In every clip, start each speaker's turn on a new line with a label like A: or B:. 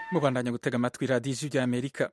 A: mubandanya gutega amatwi radiyo ijwi ry'Amerika.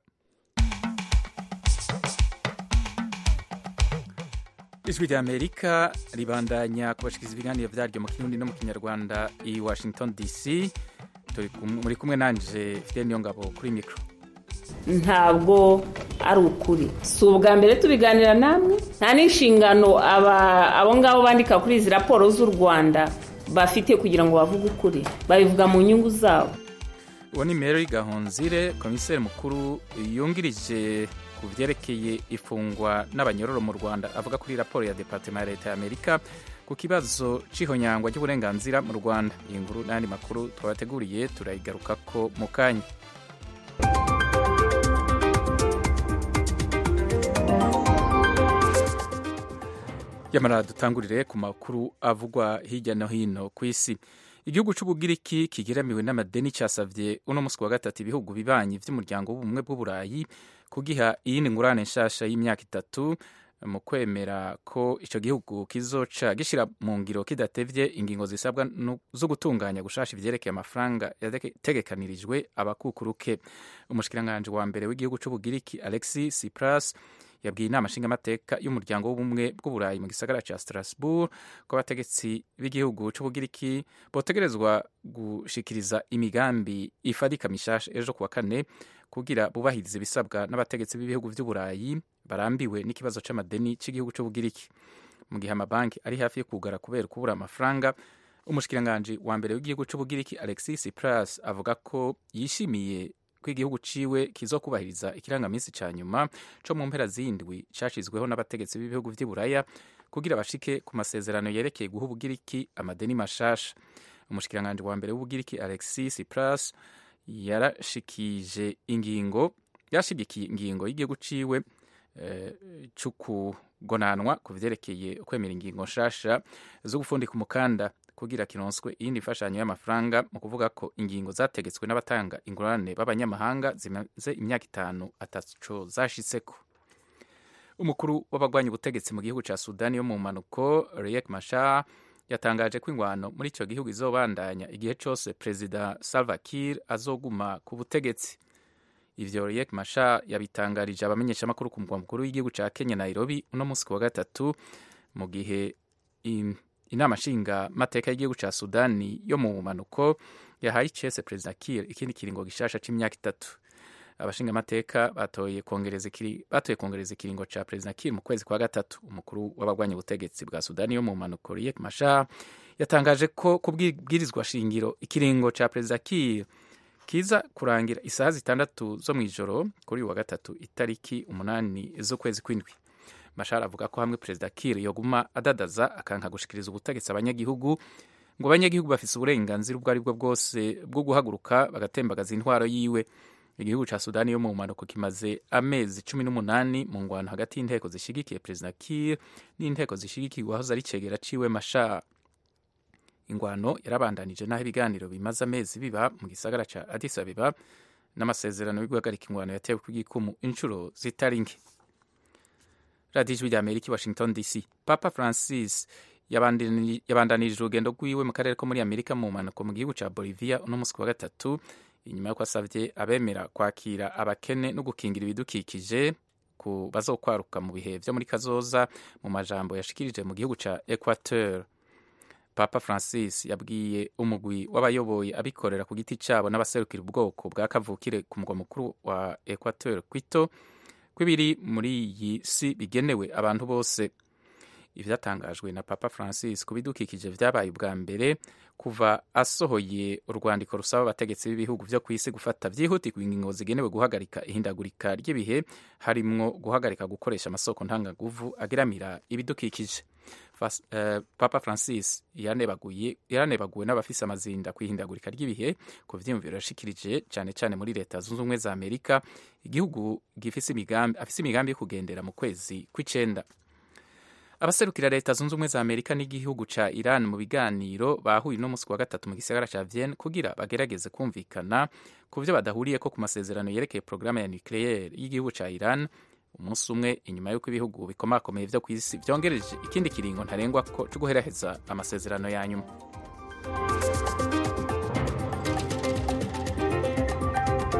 A: Ijwi ry'Amerika ribandanya kubashikiriza ibiganiro vyaryo mu Kirundi no mu Kinyarwanda i Washington DC. Muri kumwe nanje Fidel Niyongabo kuri mikro.
B: Ntabwo ari ukuri, si ubwa mbere tubiganira namwe, nta n'inshingano abo ngabo bandika kuri izi raporo z'u Rwanda bafite kugira ngo bavuge ukuri, babivuga mu nyungu zabo.
A: Uwo ni Mary Gahonzire, komiseri mukuru yungirije ku vyerekeye ifungwa n'abanyororo mu Rwanda, avuga kuri raporo ya Departement ya Leta ya Amerika ku kibazo c'ihonyangwa ry'uburenganzira mu Rwanda. Iyi nkuru n'andi makuru twabateguriye turayigarukako mu kanya. Yamara dutangurire ku makuru avugwa hirya no hino ku isi. Igihugu c'Ubugiriki kigeramiwe n'amadeni casavye uno musi wa gatatu ibihugu bibanyi vy'umuryango w'ubumwe bw'Uburayi kugiha iyindi ngurane nshasha y'imyaka 3 mu kwemera ko ico gihugu kizoca gishira mu ngiro kidatevye ingingo zisabwa zo gutunganya gushasha ivyerekeye amafaranga yategekanirijwe abakukuruke. Umushikiranganje wa mbere w'igihugu c'Ubugiriki Alexis Tsipras yabwiye inama nshingamateka y'umuryango w'ubumwe bw'Uburayi mu gisagara ca Strasbourg ko abategetsi b'igihugu c'Ubugiriki botegerezwa gushikiriza imigambi ifadika mishasha ejo kuwa kane kugira bubahirize ibisabwa n'abategetsi b'ibihugu vy'Uburayi barambiwe n'ikibazo c'amadeni c'igihugu c'Ubugiriki. Mu gihe amabanki ari hafi yo kugara kubera kubura amafaranga, umushikiranganje wa mbere w'igihugu c'Ubugiriki Alexis Tsipras avuga ko yishimiye ko igihugu ciwe kizokubahiriza ikirangamisi ca nyuma co mu mpera z'indwi cashizweho n'abategetsi b'ibihugu vy'Iburaya kugira bashike ku masezerano yerekeye guha Ubugiriki amadeni mashasha. Umushikiranganje wa mbere w'Ubugiriki Alexis Tsipras yarashigikiye ingingo y'igihugu ciwe c'ukugonanwa ku vyerekeye kwemera ingingo nshasha zo gufundika umukanda kugira kironswe iyindi mfashanyo y'amafaranga, mu kuvuga ko ingingo zategetswe n'abatanga ingurane b'abanyamahanga zimaze imyaka 5 ataco zashitseko. Umukuru w'abagwanya ubutegetsi mu gihugu ca Sudani yo mu manuko Riek Machar yatangaje ko ingwano muri ico gihugu izobandanya igihe cose Perezida Salva Kiir azoguma ku butegetsi. Ivyo Riek Machar yabitangarije abamenyesha makuru ku mugwa mukuru w'igihugu ca Kenya Nairobi uno musi wa gatatu, mu gihe inama nshinga mateka y'igihugu ca Sudani yo mu manuko yahaye icese Perezida Kiir ikindi kiringo gishasha c'imyaka 3. Abashinga mateka batoye kongereza ikiringo ca Perezida Kiir mu kwezi kwa gatatu. Umukuru w'abagwanya ubutegetsi bwa Sudani yo mu manuko Riek Machar yatangaje ko kubwirizwa shingiro ikiringo ca Perezida Kiir kiza kurangira isaha 6 zo mw'ijoro kuri wa gatatu itariki 8 z'ukwezi kw'indwi. Machar avuga ko hamwe Perezida Kiir yoguma adadaza akanka gushikiriza ubutegetsi abanyagihugu, ngo abanyagihugu bafise uburenganzira ubwo aribwo bwose bwo guhaguruka bagatembagaza intwaro yiwe. Igihugu ca Sudani yo mu manuko kimaze amezi 18 mu ngwano hagati y'inteko zishigikiye Perezida Kiir n'inteko zishigikiye wahoze ari cegera ciwe Machar. Ingwano yarabandanije naho ibiganiro bimaze amezi biba mu gisagara ca Addis Abeba n'amasezerano yo guhagarika ingwano yatewe ku gikumu inshuro zitari nke. Radio Ijwi ry'Amerika, Washington DC. Papa Francis yabandanije urugendo rwiwe mu karere ko muri Amerika mu manuko mu gihugu ca Bolivia uno musi wa gatatu, inyuma yo kwasavye abemera kwakira abakene no gukingira ibidukikije ku bazokwaruka mu bihe vyo muri kazoza, mu majambo yashikirije mu gihugu ca Equateur. Papa Francis yabwiye umugwi w'abayoboye abikorera ku giti cabo n'abaserukira ubwoko bwa kavukire ku mugwa mukuru wa Equateur Quito kw'ibiri muri iyi si bigenewe abantu bose. Ivyatangajwe na Papa Francis ku bidukikije vyabaye ubwa mbere kuva asohoye urwandiko rusaba abategetsi b'ibihugu vyo kw'isi gufata vyihutirwa ingingo zigenewe guhagarika ihindagurika ry'ibihe, harimwo guhagarika gukoresha amasoko ntangaguvu ageramira ibidukikije. Papa Francis yaranebaguwe n'abafise amazinda kwihindagurika ry'ibihe ku vyiyumviro yashikirije cane cane muri Leta Zunze Ubumwe za Amerika, igihugu afise imigambi yo kugendera mu kwezi kw'icenda. Abaserukira Leta Zunze Ubumwe za Amerika n'igihugu ca Iran mu biganiro bahuye no musi wa gatatu mu gisagara ca Vienne kugira bagerageze kumvikana ku vyo badahuriyeko ku masezerano yerekeye programe ya nucleaire y'igihugu ca Iran, umunsi umwe inyuma y'uko ibihugu bikomakomeye vyo kw'isi vyongereje ikindi kiringo ntarengwa ko co guheraheza amasezerano ya nyuma.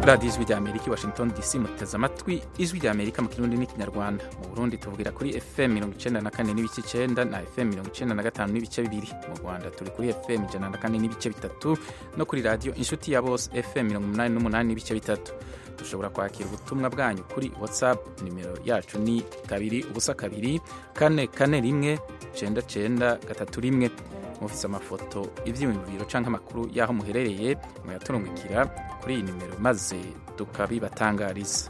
A: radiyo ijwi rya amerika i washington dc muteze amatwi ijwi rya amerika mu kirundi n'ikinyarwanda. mu burundi tuvugira kuri fm 94 n'ibice 9 na fm 95 n'ibice 2. mu rwanda turi kuri fm 104 n'ibice 3 no kuri radiyo inshuti ya bose fm 88 n'ibice 3. dushobora kwakira ubutumwa bwanyu kuri whatsapp. nimero yacu ni 2-2-4-4-1-9-9-3-1. mufise amafoto, ivyiyumviro canke amakuru y'aho muherereye muyaturungikira kuri iyi nimero maze tukabibatangariza.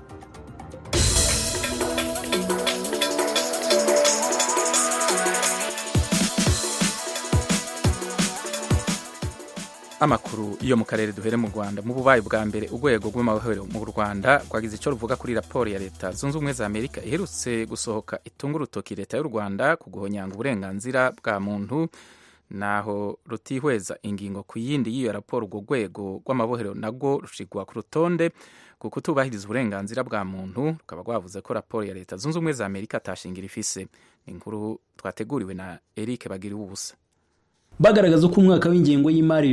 A: Amakuru iyo mu karere duhere mu Rwanda. mu bubaye bwa mbere urwego rw'amahoro mu Rwanda rwagize icyo ruvuga kuri raporo ya leta zunze ubumwe za Amerika iherutse gusohoka itunga urutoki leta y'u Rwanda ku guhonyanga uburenganzira bwa muntu, naho rutihweza ingingo ku yindi y'iyo raporo. urwo rwego rw'amabohero nabwo rushigwa ku rutonde ku kutubahiriza uburenganzira bwa muntu, rukaba rwavuze ko raporo ya leta zunze ubumwe za Amerika atashingira ifise. ni inkuru twateguriwe na Eric Bagiriwubusa.
C: Bagaragaza ko umwaka w'ingengo y'imari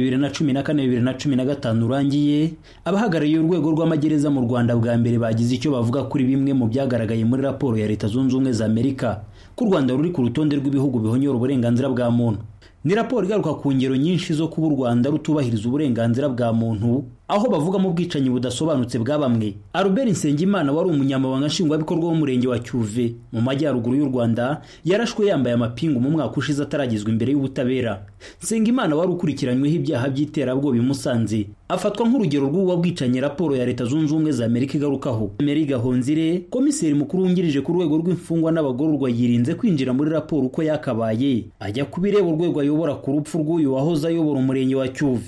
C: 2014-2015 urangiye, abahagarariye urwego rw'amagereza mu Rwanda bwa mbere bagize icyo bavuga kuri bimwe mu byagaragaye muri raporo ya leta zunze ubumwe za Amerika ko u Rwanda ruri ku rutonde rw'ibihugu bihonyora uburenganzira bwa muntu. Ni raporo igaruka ku ngero nyinshi zo kuba u Rwanda rutubahiriza uburenganzira bwa muntu, aho bavuga mu bwicanyi budasobanutse bwa bamwe. Albert Nsengimana wari umunyamabanga nshingwabikorwa w'umurenge wa Cyuve mu majyaruguru y'u Rwanda yarashwe yambaye amapingu mu mwaka ushize ataragizwa imbere y'ubutabera. Nsengimana wari ukurikiranyweho ibyaha by'iterabwoba i Musanze afatwa nk'urugero rw'uwo bwicanyi raporo ya leta zunze ubumwe za Amerika igarukaho. Emery Gahonzire, komiseri mukuru wungirije ku rwego rw'imfungwa n'abagororwa, yirinze kwinjira muri raporo uko yakabaye, ajya kubireba urwego ayobora ku rupfu rw'uyu wahoze ayobora umurenge wa Cyuve.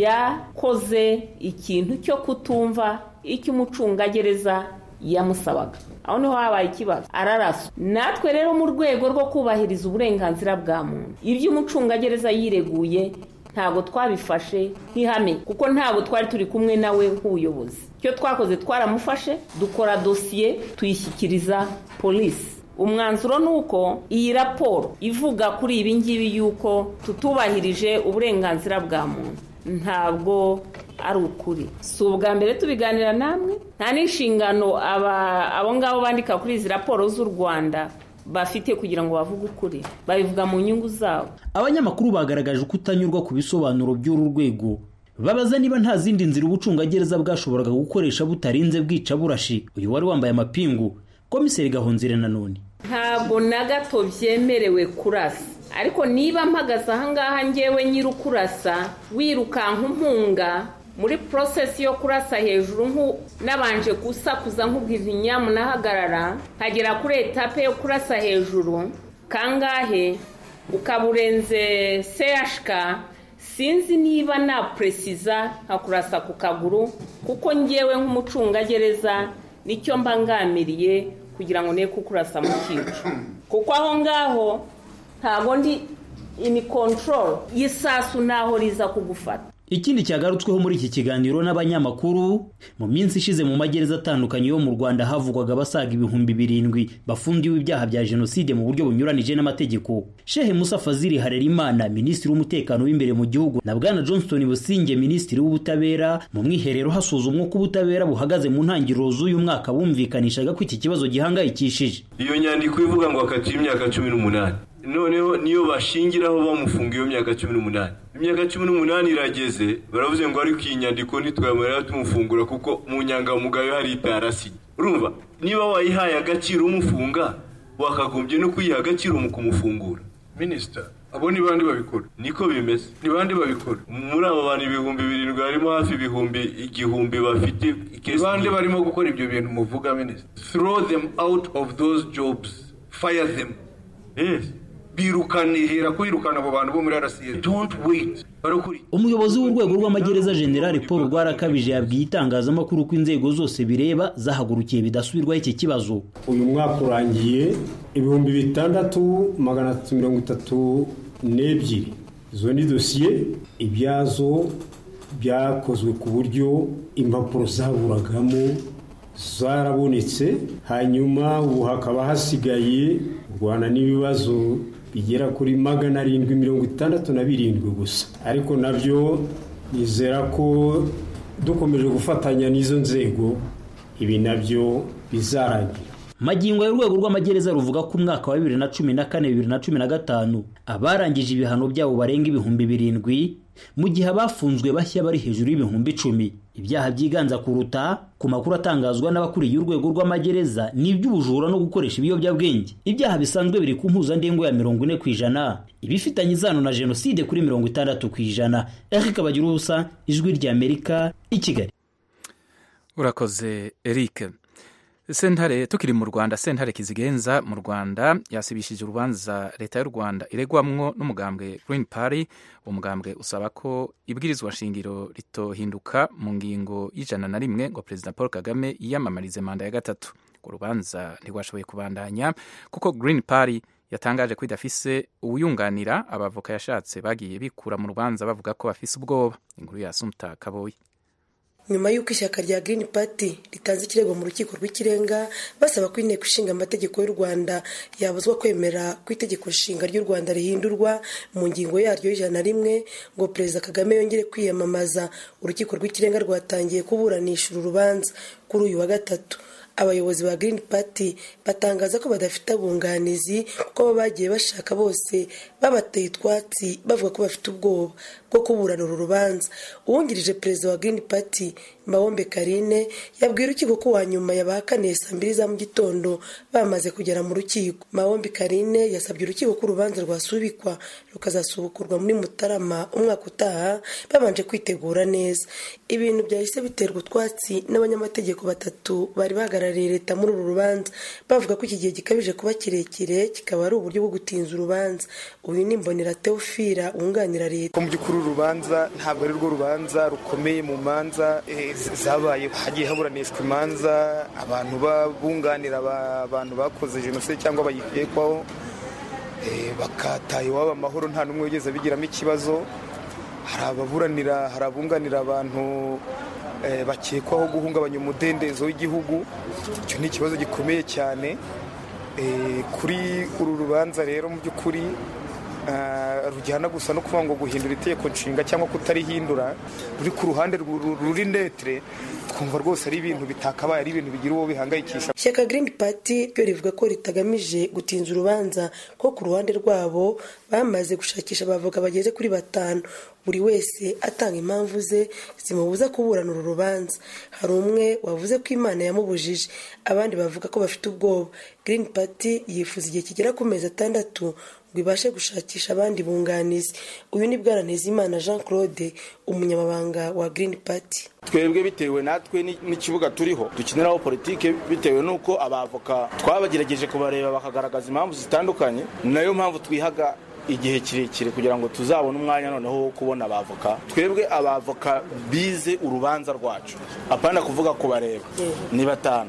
B: Yakoze ikintu cyo kutumva icyo umucungagereza yamusabaga, aho niho habaye ikibazo, araraswa. Natwe rero mu rwego rwo kubahiriza uburenganzira bwa muntu, ibyo umucungagereza yireguye ntabwo twabifashe nk'ihame, kuko ntabwo twari turi kumwe nawe nk'ubuyobozi. Icyo twakoze, twaramufashe, dukora dosiye, tuyishyikiriza polisi. Umwanzuro nuko iyi raporo ivuga kuri ibi ngibi yuko tutubahirije uburenganzira bwa muntu ntabwo ari ukuri. Si ubwa mbere tubiganira namwe, nta n'inshingano abo ngabo bandika kuri izi raporo z'u Rwanda bafite kugira ngo bavuge ukuri, babivuga mu nyungu zabo.
C: Abanyamakuru bagaragaje kutanyurwa ku bisobanuro by'uru rwego, babaza niba nta zindi nzira ubucungagereza bwashoboraga gukoresha butarinze bwica burashi uyu wari wambaye amapingu. Komiseri Gahonzire nanone:
B: ntabwo na gato byemerewe kurasa, ariko niba mpagaze ahangaha ngewe nyirukurasa wirukanka umpunga muri process yo kurasa hejuru nabanje gusakuza nkubwiza inyamu nahagarara nkagera kuri etape yo kurasa hejuru kangahe ukaburenze CHK, sinzi niba na precisa nkakurasa ku kaguru, kuko ngewe nk'umucungagereza nicyo mbangamiriye kugira ngo ne kukurasa mu kicu, kuko aho ngaho ntabwo ndi in control yisasu naho riza kugufata.
C: Ikindi cyagarutsweho muri iki kiganiro n'abanyamakuru, mu minsi ishize mu magereza atandukanye yo mu Rwanda havugwaga basaga 7,000 bafungiwe ibyaha bya jenoside mu buryo bunyuranije n'amategeko. Shehe Musa Fazili Harerimana, minisitiri w'umutekano w'imbere mu gihugu, na Bwana Johnston Businge, minisitiri w'ubutabera, mu mwiherero hasuzumwa ko ubutabera buhagaze mu ntangiriro z'uyu mwaka bumvikanishaga ko iki kibazo gihangayikishije.
D: Iyo nyandiko ivuga ngo akatiye imyaka 18, noneho niyo bashingiraho bamufunga iyo myaka 18. Imyaka 18 irageze, baravuze ngo ariko iyi nyandiko nitwamara tumufungura kuko mu nyangamugayo hari itarasi. Urumva, niba wayihaye agaciro umufunga, wakagombye no kuyiha agaciro mu kumufungura. Minister, abo ni bandi babikora? Niko bimeze. Ni bandi babikora? Muri abo bantu 7,000 harimo hafi 1,000 bafite ikesi. Bandi barimo gukora ibyo bintu muvuga, Minister? Throw them out of those jobs. Fire them. Yes. Birukanihira kwirukana abo bantu bo muri RCA. Don't wait.
C: Umuyobozi w'urwego rw'amagereza General Paul Rwarakabije yabwiye itangazamakuru ko inzego zose bireba zahagurukiye bidasubirwaho iki kibazo.
E: Uyu mwaka urangiye 6,332. Izo ni dosiye ibyazo byakozwe ku buryo impapuro zaburagamo zarabonetse, hanyuma ubu hakaba hasigaye Rwanda n'ibibazo bigera kuri 767 gusa. Ariko nabyo nizera ko dukomeje gufatanya n'izo nzego ibi nabyo bizarangira.
C: Magingo y'urwego rw'amagereza ruvuga ko umwaka wa 2014-2015 abarangije ibihano byabo barenga 7,000 mu gihe abafunzwe bashya bari hejuru y'ibihumbi 10. Ibyaha byiganza kuruta ku makuru atangazwa n'abakuriye urwego rw'amagereza ni iby'ubujura no gukoresha ibiyobyabwenge. Ibyaha bisanzwe biri ku mpuzandengo ya 40%, ibifitanye izano na jenoside kuri 60%. Eric Bagirubusa, Ijwi ry'Amerika, i Kigali.
A: Urakoze Eric. Sentare tukiri mu Rwanda, sentare Kizigenza mu Rwanda yasibishije urubanza leta y'u Rwanda iregwamwo n'umugambwe Green Party. Umugambwe usaba ko ibwirizwa shingiro ritohinduka mu ngingo y'101 ngo President Paul Kagame yiyamamarize manda ya gatatu. Urubanza ntirwashoboye kubandanya kuko Green Party yatangaje ko idafise uwuyunganira. Abavoka yashatse bagiye bikura mu rubanza bavuga ko bafise ubwoba. Inkuru ya Sumta Kaboyi.
F: Nyuma y'uko ishyaka rya Green Party ritanze ikirego mu rukiko rw'ikirenga basaba ko inteko ishinga amategeko y'u Rwanda yabuzwa kwemera ko itegeko nshinga ry'u Rwanda rihindurwa mu ngingo yaryo y'101 ngo Perezida Kagame yongere kwiyamamaza, urukiko rw'ikirenga rwatangiye kuburanisha uru rubanza kuri uyu wa gatatu. Abayobozi ba Green Party batangaza ko badafite abunganizi kuko bagiye bashaka bose babateye utwatsi bavuga ko bafite ubwoba bwo kuburana uru rubanza. Uwungirije perezida wa Green Party Mawombe Karine yabwiye urukiko ko wanyuma yabahakaniye saa 2 za mu gitondo bamaze kugera mu rukiko. Mawombe Karine yasabye urukiko ko urubanza rwasubikwa rukazasubukurwa muri Mutarama umwaka utaha babanje kwitegura neza. Ibintu byahise biterwa utwatsi n'abanyamategeko batatu bari bahagarariye leta muri uru rubanza bavuga ko iki gihe gikabije kuba kirekire kikaba ari uburyo bwo gutinza urubanza. Uyu ni Mbonera Theophila wunganira leta.
G: Mu by'ukuri urubanza ntabwo ari rwo rubanza rukomeye mu manza zabaye, hagiye haburanishwa imanza abantu babunganira abantu bakoze jenoside cyangwa bayikekwaho bakataye iwabo amahoro nta n'umwe wigeze bigiramo ikibazo. Hari abunganira abantu bakekwaho guhungabanya umudendezo w'igihugu. Icyo ni ikibazo gikomeye cyane. Kuri uru rubanza rero mu by'ukuri rujyana gusa no kuvuga ngo guhindura itegeko nshinga cyangwa kutarihindura ruri ku ruhande ruri netre, twumva rwose ari ibintu bitakabaye, ari ibintu bigira uwo bihangayikisha.
F: Ishyaka Green Party ryo rivuga ko ritagamije gutinza urubanza ko ku ruhande rwabo bamaze gushakisha abavoka bageze kuri 5, buri wese atanga impamvu ze zimubuza kuburana uru rubanza. Hari umwe wavuze ko Imana yamubujije, abandi bavuga ko bafite ubwoba. Green Party yifuza igihe kigera ku mezi 6 ngo ibashe gushakisha abandi bunganizi. Uyu ni Bwana Ntezimana Jean Claude, umunyamabanga wa Green Party.
H: Twebwe bitewe natwe n'ikibuga turiho dukiniraho politike, bitewe nuko abavoka twabagerageje kubareba bakagaragaza impamvu zitandukanye, nayo mpamvu twihaga igihe kirekire kugira ngo tuzabone umwanya noneho wo kubona abavoka. Twebwe abavoka bize urubanza rwacu, apana kuvuga kubareba ni 5,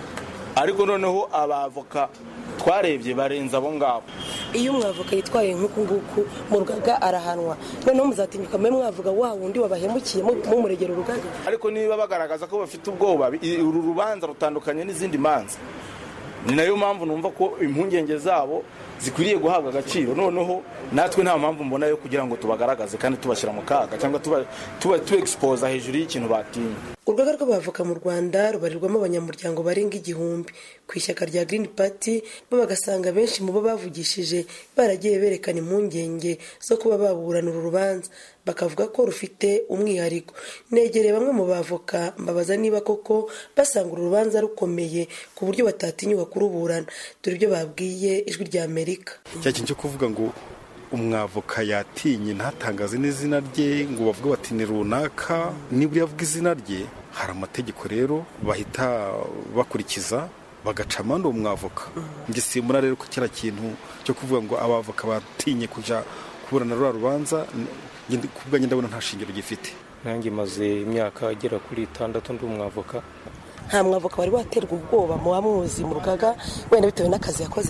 H: ariko noneho abavoka twarebye barenza abo ngabo.
F: Iyo umwavoka yitwaye nk'uku nguku mu rugaga arahanwa, noneho muzatinyuka mwe mwavuga wa wundi wabahemukiye mu muregero urugaga.
H: Ariko niba bagaragaza ko bafite ubwoba, uru rubanza rutandukanye n'izindi manza, ni nayo mpamvu numva ko impungenge zabo zikwiriye guhabwa agaciro. Noneho natwe nta mpamvu mbona yo kugira ngo tubagaragaze kandi tubashyira mu kaga cyangwa tuba expose hejuru y'ikintu batinya.
F: Urugaga rw'abavoka mu Rwanda rubarirwamo abanyamuryango barenga 1000. Ku ishyaka rya Green Party bo bagasanga benshi mu bo bavugishije baragiye berekana impungenge zo kuba baburana uru rubanza, bakavuga ko rufite umwihariko. Negereye bamwe mu bavoka mbabaza niba koko basanga uru rubanza rukomeye ku buryo batatinyuka kuruburana. Dore ibyo babwiye Ijwi rya Amerika.
I: Cyakinje kuvuga ngo umwavoka yatinye ntatangaze n'izina rye ngo bavuga bati ni runaka, nibura yavuga izina rye hari amategeko rero bahita bakurikiza bagaca amande uwo mwavoka. Njye simbona rero ko kira kintu cyo kuvuga ngo abavoka batinye kuja kuburana rura rubanza, kubwa ndabona nta shingiro gifite.
J: Nanjye maze imyaka agera kuri 6 ndi umwavoka.
F: Nta mwavoka bari waterwa ubwoba mu bamuzi mu rugaga wenda bitewe n'akazi yakoze?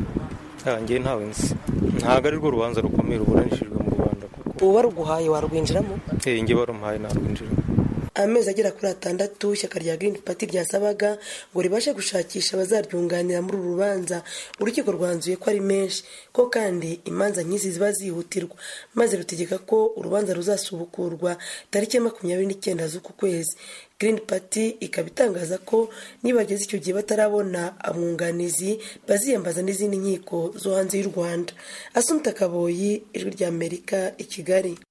J: Ngiye ntawe nzi, ntago ari rwo rubanza rukomeye ruburanishijwe mu Rwanda kuko
F: ubu baruguhaye warwinjiramo?
J: Ngiye barumpaye narwinjiramo.
F: amezi agera kuri 6 ishyaka rya Green Party ryasabaga ngo ribashe gushakisha abazaryunganira muri uru rubanza. Urukiko rwanzuye ko ari menshi ko kandi imanza nk'izi ziba zihutirwa, maze rutegeka ko urubanza ruzasubukurwa tariki 29 z'uku kwezi. Green Party ikaba itangaza ko nibageze icyo gihe batarabona abunganizi baziyambaza n'izindi nkiko zo hanze y'u Rwanda. Assumpta Kaboyi, Ijwi rya Amerika, i Kigali.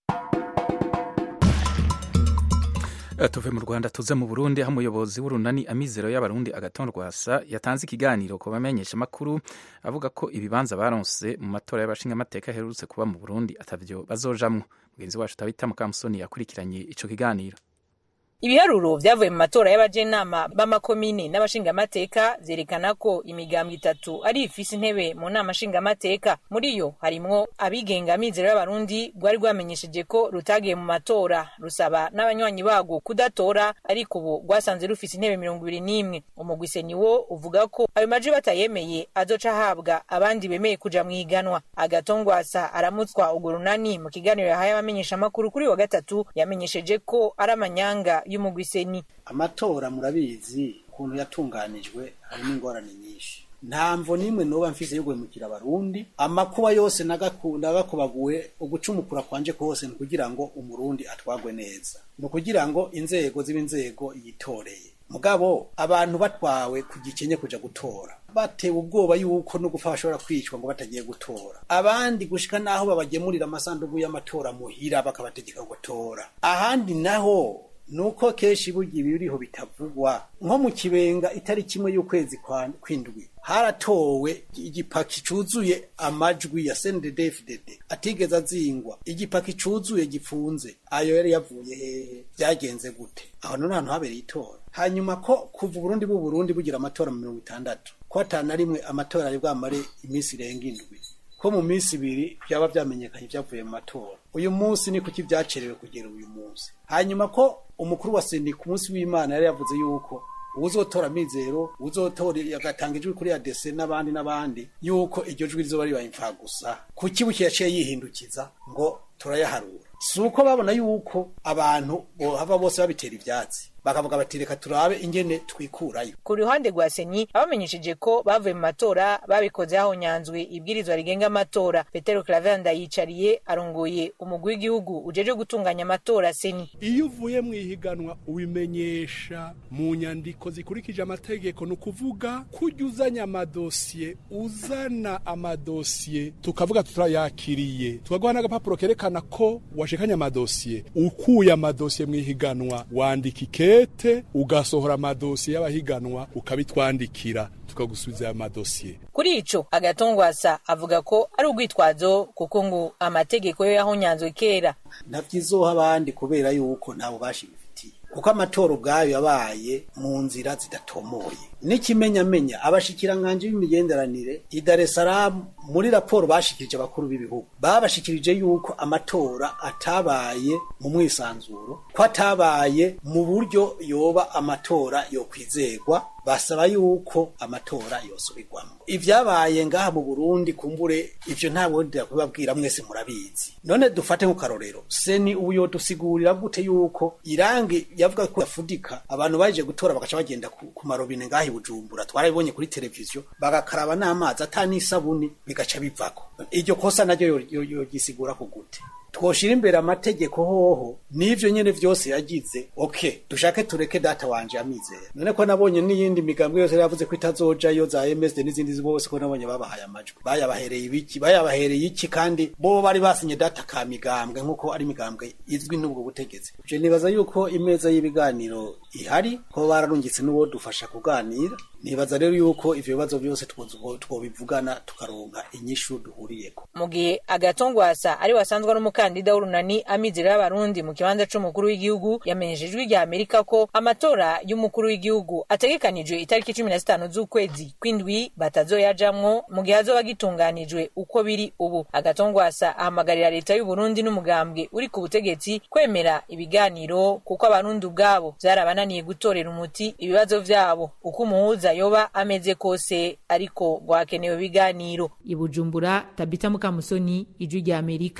A: Tuve mu Rwanda tuze mu Burundi, aho umuyobozi w'urunani Amizero y'Abarundi Agathon Rwasa yatanze ikiganiro ku bamenyesha makuru avuga ko ibibanza baronse mu matora y'abashinga amateka aherutse kuba mu Burundi atavyo bazojamwo. Mugenzi wacu Tabita Mukamusoni yakurikiranye ico kiganiro.
K: Ibiharuro vyavuye mu matora y'abajenama b'amakomine n'abashinga amateka vyerekana ko imigambwe 3 ari ifise intebe mu nama shinga amateka. Muri yo harimwo abigenga Amizero y'Abarundi rwari rwamenyesheje ko rutagiye mu matora, rusaba n'abanywanyi bago kudatora, ariko ubu rwasanze rufise intebe 21. Umugwi Seniwo uvuga ko ayo maji batayemeye azoca ahabwa abandi bemeye kuja mwiganwa. Agathon Rwasa aramutswa ugurunani mu kiganiro yahaye abamenyesha makuru kuri wa gatatu yamenyesheje ko ari amanyanga y'umugwiseni.
L: Amatora murabizi kuntu yatunganijwe harimo ingorane nyinshi. Ntamvo nimwe noba mfise yo guhemukira Abarundi. Amakuba yose nagakubaguwe ugucumukura kwanje kose kugira ngo umurundi atwagwe neza, no kugira ngo inzego z'inzego yitoreye. Mugabo abantu batwawe kugikenye kuja gutora, batewe ubwoba yuko no gufa bashobora kwicwa ngo batagiye gutora. Abandi gushika naho babagemurira amasanduku y'amatora muhira bakabategeka gutora. Ahandi naho nuko keshi bugi biriho bitavugwa. Nko mu Kibenga itariki 1 y'ukwezi kwindwi haratowe igipaki cuzuye amajwi ya CNDD-FDD atigeze azingwa, igipaki cuzuye gifunze. Ayo yari yavuye byagenze gute? Aho none hantu habereye itora. Hanyuma ko kuva Burundi bugira amatora mu 60 ko atana rimwe amatora ari bwamare iminsi irenga 7 ko mu minsi 2 byaba byamenyekanye byavuye mu matora. Uyu munsi ni kuki byacerewe kugera uyu munsi. Hanyuma ko umukuru wa Seni ku munsi w'Imana yari yavuze yuko uzotora Amizero, uzotora yagatanga ijwi kuri ADC n'abandi yuko iryo jwi rizoba ribaye imfa gusa. Kuki buki yaciye yihindukiza ngo turayaharura. Suko babona yuko abantu hava bose babitera ivyatsi bakavuga bati reka turabe ingene twikurayo.
K: Ku ruhande rwa Seni abamenyesheje ko bavuye mu matora babikoze aho nyanzwe ibwirizwa rigenga amatora. Petero Claver Ndayicariye arongoye umugwi w'igihugu ujeje gutunganya amatora Seni.
M: Iyo uvuye mu ihiganwa ubimenyesha mu nyandiko zikurikije amategeko, no kuvuga kujuzanya amadosiye, uzana amadosiye tukavuga tutarayakiriye, tukaguha n'agapapuro kerekana ko washikanya amadosiye. Ukuye amadosiye mu ihiganwa wandika ikete, ugasohora amadosiye y'abahiganwa ukabitwandikira tukagusubiza amadosiye.
K: Kuri ico Agathon Rwasa avuga ko ari ugwitwazo kuko ngo amategeko yo yahonyanzwe kera.
L: Navyizoha abandi kubera yuko ntabo bashibifitiye, kuko amatora ubwayo yabaye mu nzira zidatomoye. N'ikimenyamenya abashikiranganje b'imigenderanire i Dar es Salaam muri raporo bashikirije abakuru b'ibihugu babashikirije yuko amatora atabaye mu mwisanzuro, ko atabaye mu buryo yoba amatora yo kwizegwa. Basaba yuko amatora yosubirwamo. Ivyabaye ngaha mu Burundi kumbure ivyo ntabwo ndakubabwira, mwese murabizi. None dufate nko karorero Seni uyo dusigurira gute yuko irangi yavuga ko yafudika abantu baje gutora bagaca bagenda ku marobine ngaha i Bujumbura, twarabibonye kuri televiziyo, bagakaraba n'amazi atani isabuni bigaca bivako. Iryo kosa naryo yo gisigura ko gute? Twoshira imbere amategeko hoho nivyo nyene vyose yagize. Okay, dushake tureke data wanje Amizero. None ko nabonye n'iyindi migambwe yose yavuze ko itazoja yo za MSD n'izindi zibose ko nabonye babahaye amajwi. Bayabahereye ibiki? Bayabahereye iki? Kandi bo bari basinye data ka migambwe nkuko ari migambwe izwi n'ubwo butegetsi. Je nibaza yuko imeza y'ibiganiro ihari ko bararungitse n'uwo dufasha kuganira. Nibaza rero yuko ivyo bibazo byose twobivugana tukaronka inyishu duhuriyeko.
K: Mugihe Agathon Rwasa ari wasanzwe ari umukandida w'urunani Amizero y'Abarundi mu kibanza c'umukuru w'igihugu, yamenyeshejwe rya Amerika ko amatora y'umukuru w'igihugu ategekanijwe itariki 15 z'ukwezi kwindwi batazoyajamwo mu gihe azoba gitunganijwe uko biri ubu. Agathon Rwasa ahamagarira leta y'u Burundi n'umugambwe uri ku butegetsi kwemera ibiganiro kuko Abarundi ubwabo byarabananiye gutorera umuti ibibazo vyabo uko umuhuza yoba ameze kose, ariko gwakenewe biganiro.
N: I Bujumbura, Tabita Mukamusoni, Ijwi rya Amerika.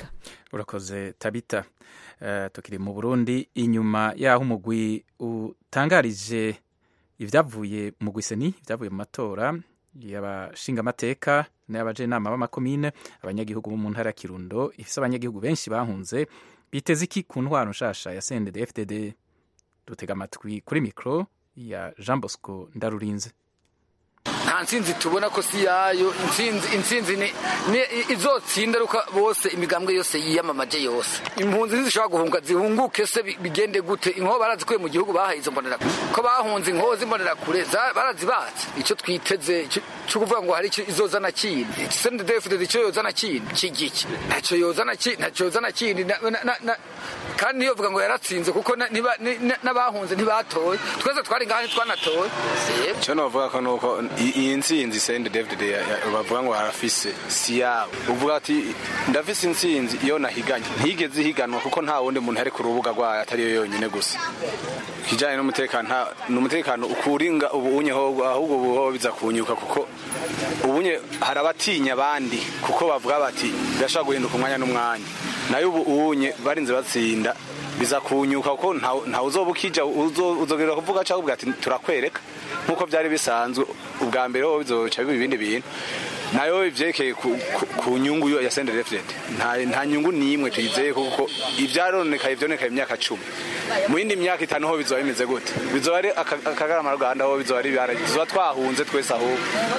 A: urakoze Tabita. Tukiri mu Burundi, inyuma y'aho umugwi utangarije ibyavuye mu gwiseni ibyavuye mu matora y'abashingamateka n'abajenama b'amakomine, abanyagihugu bo mu ntara ya Kirundo ifise abanyagihugu benshi bahunze biteze iki ku ntwaro nshasha ya CNDD-FDD? Dutega amatwi kuri mikro ya Jean Bosco Ndarurinze.
N: Nta ntsinzi tubona ko si yayo, intsinzi ni izotsinda ruka bose, imigambwe yose yiyamamaje yose. Impunzi zishobora guhunga zihunguke se bigende gute? Inko barazikuye mu gihugu bahaye izo mbonera ko bahunze inko zimbonera kure barazibatse. Icyo twiteze cyo kuvuga ngo hari icyo izozana kindi, CNDD-FDD icyo yozana kindi kigiki, ntacyo yozana kindi kandi niyo vuga ngo yaratsinze kuko n'abahunze ntibatoye, twese twari ngaho twanatoye.
H: Cyo novuga ko nuko iyi ntsinzi CNDD-FDD bavuga ngo harafise si yabo, uvuga ati ndafise intsinzi iyo nahiganye ntigeze ihiganwa kuko nta wundi muntu ari ku rubuga rwayo atari yo yonyine gusa. Kijanye n'umutekano ukuringa ubunye ahubwo buho biza kunyuka kuko ubunye harabatinya abandi kuko bavuga bati birashaka guhinduka umwanya n'umwanya, nayo ubunye barinze batsinda biza kunyuka kuko nta uzobukija uzogera kuvuga cyangwa ati turakwereka nkuko byari bisanzwe ubwa mbere ho bizoca ibindi bintu. Nayo ivyekeye ku nyungu ya CNDD-FDD nta nyungu nimwe tuyizeye kuko ivyaronekaye imyaka 10 mu yindi myaka 5 ho bizoba bimeze gute? Bizoba ari akagarama Rwanda ho bizoba ari bizoba twahunze twese aho.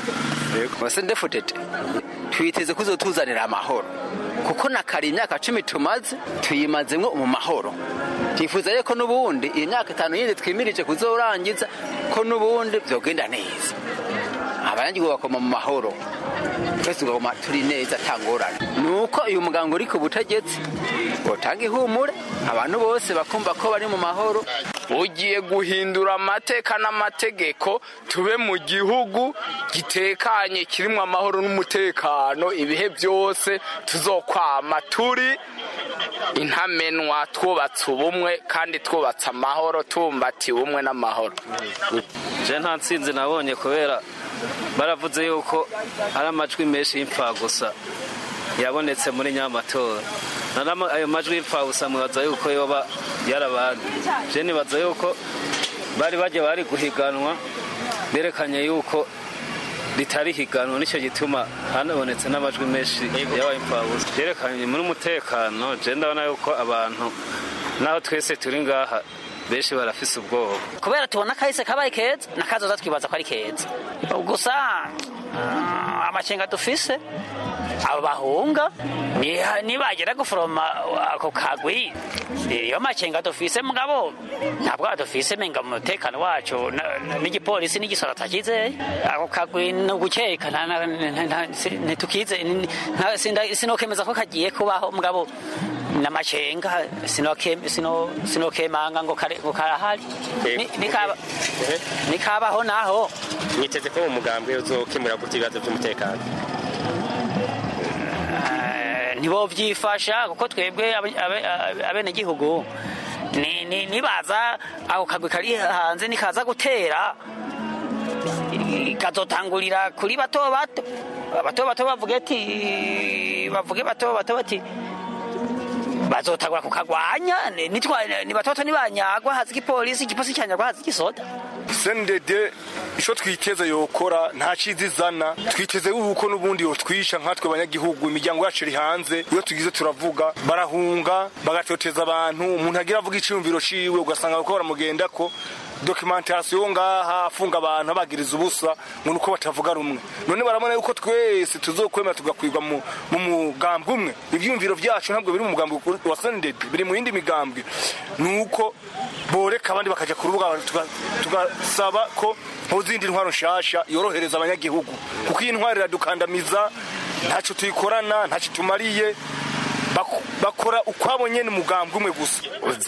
H: Yego CNDD-FDD twiteze kuzotuzanira amahoro kuko nakari imyaka 10 tumaze tuyimazemwe mu mahoro. Tifuza reko n'ubundi iyi myaka 5 yindi twimirije kuzorangiza ko n'ubundi byogenda neza, abanyagihugu bakoma mu mahoro, twese tugoma turi neza tangorana. Nuko uyu mugango uri ku butegetsi utanga ihumure abantu bose bakumva ko bari mu mahoro. Ugiye guhindura amateka n'amategeko tube mu gihugu gitekanye kirimo amahoro n'umutekano ibihe byose, tuzokwama turi intamenwa twubatse ubumwe kandi twubatse amahoro, tumbati ubumwe n'amahoro.
O: Je nta ntsinzi nabonye kubera baravuze yuko ari amajwi menshi y'imfa gusa yabonetse muri nyamatora. Ayo majwi y'imfa gusa mwaza yuko yoba yarabandi. Je nibaza yuko bari guhiganwa berekanye yuko ritari higanwa, nicyo gituma hanabonetse n'amajwi menshi yabaye imfa gusa. Berekanye muri umutekano, je ndabona yuko abantu naho twese turi ngaha benshi barafise ubwoba
P: kubera tubona kahise kabaye keza nakazoza twibaza ko ari keza gusa amacenga dufise abo bahunga nibagera guforoma ako kagwi iyo macenga dufise mugabo ntabwo dufise menga mu mutekano wacu n'igipolisi n'igisoro takize ako kagwi no gukeka ntitukize sinokemeza ko kagiye kubaho mugabo n'amacenga sinokemanga ngo karahari nikabaho naho.
J: Niteze ko umugambwe uzokemura gute ibibazo by'umutekano?
P: Nibo byifasha kuko twebwe abene gihugu nibaza aho kagwe kari hanze nikaza gutera kazotangurira kuri bato bavuge bato bati bazotagura kukagwanya ni batoto nibanyagwa hazi igipolisi cyanyagwa hazi igisoda.
Q: CNDD ico twiteze yokora nta cizizana, twiteze uko n'ubundi yo twisha nkatwe abanyagihugu imiryango yacu iri hanze, iyo tugize turavuga barahunga bagatoteza abantu, umuntu agira avuga iciyumviro ciwe ugasanga uko baramugenda ko documentation ngaha afunga abantu abagiriza ubusa ngo nuko batavuga rumwe. None baramona yuko twese tuzokwemera tugakwirwa mu mugambwe umwe. Ivyumviro vyacu ntabwo biri mu mugambwe wa CNDD, biri mu yindi migambwe. Nuko boreka abandi bakaja ku rubuga tugasaba ko uzindi ntwaro nshasha yorohereza abanyagihugu kuko iyi ntwaro iradukandamiza, ntacyo tuyikorana, ntacyo tumariye, bakora ukwabo nyene mugambwe umwe gusa.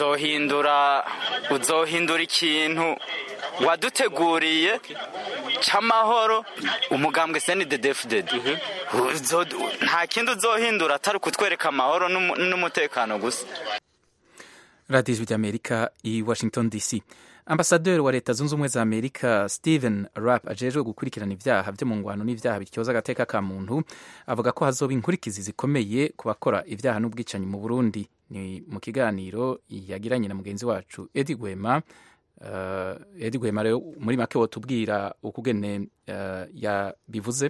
R: Uzohindura ikintu waduteguriye cy'amahoro umugambwe CNDD-FDD. Nta kindi uzohindura atari kutwereka amahoro n'umutekano gusa.
A: Radio y'Amerika i Washington DC. ambasaderi wa leta zunze ubumwe za amerika Stephen Rapp ajejwe gukurikirana ibyaha byo mu ngwano n'ibyaha bityoza agateka ka muntu avuga ko hazoba inkurikizi zikomeye ku bakora ibyaha n'ubwicanyi mu Burundi. Ni mu kiganiro yagiranye na mugenzi wacu Edi Gwema. Edi Gwema rero muri make wotubwira ukugene yabivuze.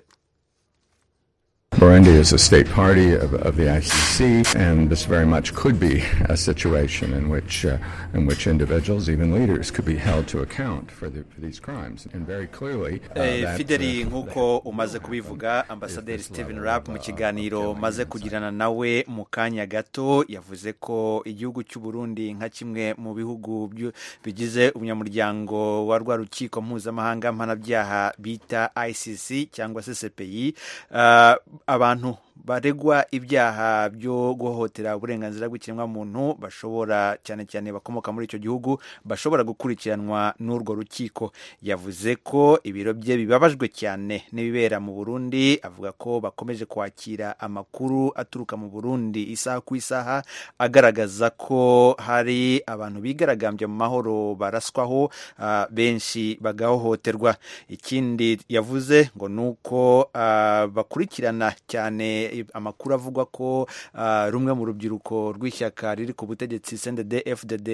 S: Burundi is a state party of the ICC, and this very much could be a situation in which individuals, even leaders, could be held to account for these crimes. And very clearly,
T: Fideli, nkuko umaze kubivuga, Ambasaderi Stephen Rapp mu kiganiro maze kugirana nawe mu kanya gato yavuze ko igihugu cy'u Burundi nka kimwe mu bihugu bigize umunyamuryango wa rwa rukiko mpuzamahanga mpanabyaha bita ICC cyangwa se CPI, abantu baregwa ibyaha byo guhohotera uburenganzira bw'ikiremwamuntu bashobora cyane cyane bakomoka muri icyo gihugu bashobora gukurikiranwa n'urwo rukiko. Yavuze ko ibiro bye bibabajwe cyane n'ibibera mu Burundi, avuga ko bakomeje kwakira amakuru aturuka mu Burundi isaha ku isaha agaragaza ko hari abantu bigaragambye mu mahoro baraswaho, benshi bagahohoterwa. Ikindi yavuze ngo nuko bakurikirana cyane amakuru avuga ko rumwe mu rubyiruko rw'ishyaka riri ku butegetsi CNDD-FDD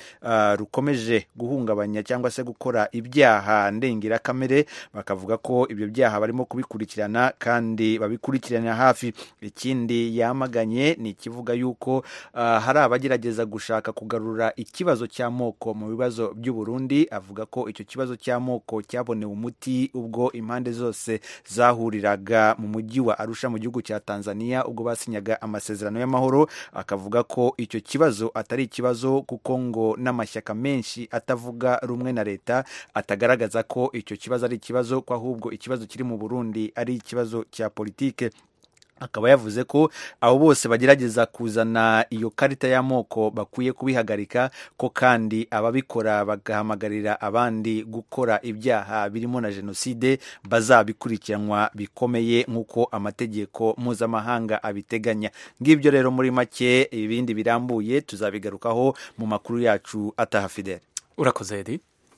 T: rukomeje guhungabanya cyangwa se gukora ibyaha ndengirakamere, bakavuga ko ibyo byaha barimo kubikurikirana kandi babikurikirana hafi. Ikindi yamaganye ni ikivuga yuko hari abagerageza gushaka kugarura ikibazo cy'amoko mu bibazo by'u Burundi. Avuga ko icyo kibazo cy'amoko cyabonewe umuti ubwo impande zose zahuriraga mu mujyi wa Arusha mu gihugu cya Tanzania ubwo basinyaga amasezerano y'amahoro. Akavuga ko icyo kibazo atari ikibazo kuko ngo n'amashyaka menshi atavuga rumwe na leta atagaragaza ko icyo kibazo ari ikibazo, ko ahubwo ikibazo kiri mu Burundi ari ikibazo cya politike. Akaba yavuze ko abo bose bagerageza kuzana iyo karita y'amoko bakwiye kubihagarika, ko kandi ababikora bagahamagarira abandi gukora ibyaha birimo na jenoside bazabikurikiranwa bikomeye nk'uko amategeko mpuzamahanga abiteganya. Ngibyo rero muri make, ibindi birambuye tuzabigarukaho mu makuru yacu ataha. Fidel,
A: urakoze Edi.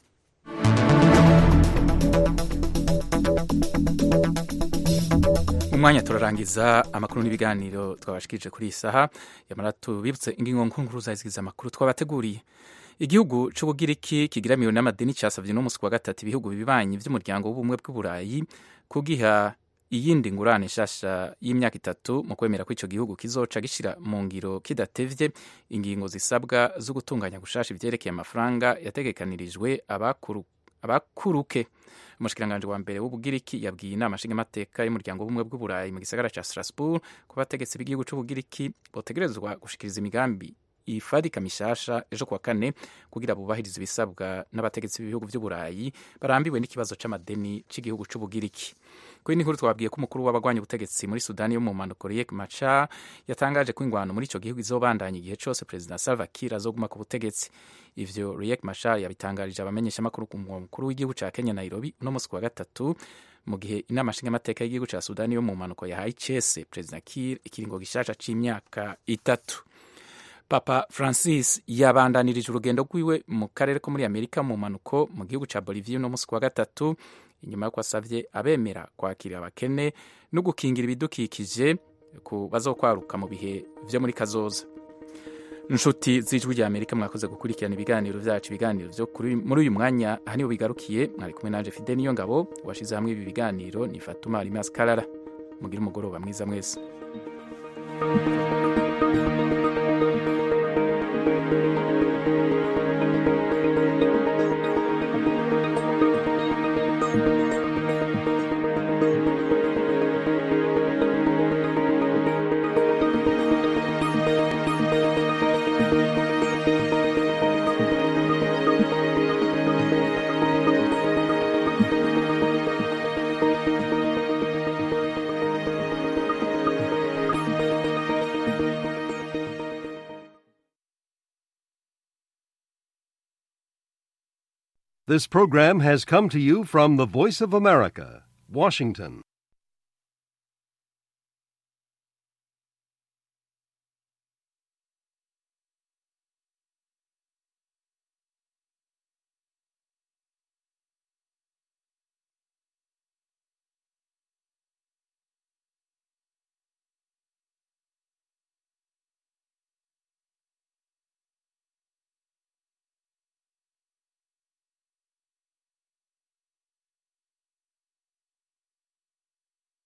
A: Umwanya turarangiza amakuru n'ibiganiro twabashikije kuri isaha. Yamara tubibutse ingingo nkuru zazigize amakuru twabateguriye. Igihugu c'Ubugiriki kigira n'amadeni cyasavye no musi wa gatatu ibihugu bibanyi by'umuryango w'ubumwe bw'Uburayi kugiha iyindi ngurane shasha y'imyaka 3 mu kwemera ko ico gihugu kizoca gishira mu ngiro kidatevye ingingo zisabwa zo gutunganya gushasha ivyerekeye amafaranga yategekanirijwe abakuruke. Umushikiranganje wa mbere w'Ubugiriki yabwiye inama nshingamateka y'umuryango w'ubumwe bw'Uburayi mu gisagara ca Strasbourg ko bategetsi b'igihugu c'Ubugiriki botegerezwa gushikiriza imigambi ifadika mishasha ejo kuwa kane kugira bubahirize ibisabwa n'abategetsi b'ibihugu by'Uburayi barambiwe n'ikibazo c'amadeni c'igihugu c'Ubugiriki. Kuri nkuru twabwiye ko umukuru w'abagwanya ubutegetsi muri Sudani yo mu manuko Riek Machar yatangaje ko ingwano muri ico gihugu izobandanya igihe cose President Salva Kiir azoguma ku butegetsi. Ivyo Riek Machar yabitangarije abamenyesha makuru ku mukuru w'igihugu ca Kenya Nairobi no musi wa gatatu, mu gihe inama nshingamateka y'igihugu ca Sudani yo mu manuko yahaye icese President Kiir ikiringo gishasha c'imyaka 3. Papa Francis yabandanirije urugendo rwiwe mu karere ko muri Amerika mu manuko mu gihugu ca Bolivia no musi wa gatatu, inyuma y'uko asavye abemera kwakira abakene no gukingira ibidukikije ku bazokwaruka mu bihe vyo muri kazoza. Nshuti z'ijwi rya Amerika, mwakoze gukurikirana ibiganiro vyacu. Ibiganiro vyo muri uyu mwanya aha niho bigarukiye. Mwari kumwe nanje Fidel Niyongabo, washize hamwe ibi biganiro ni Fatuma Alimas Karara. Mugira umugoroba mwiza mwese.
U: This program has come to you from the Voice of America, Washington.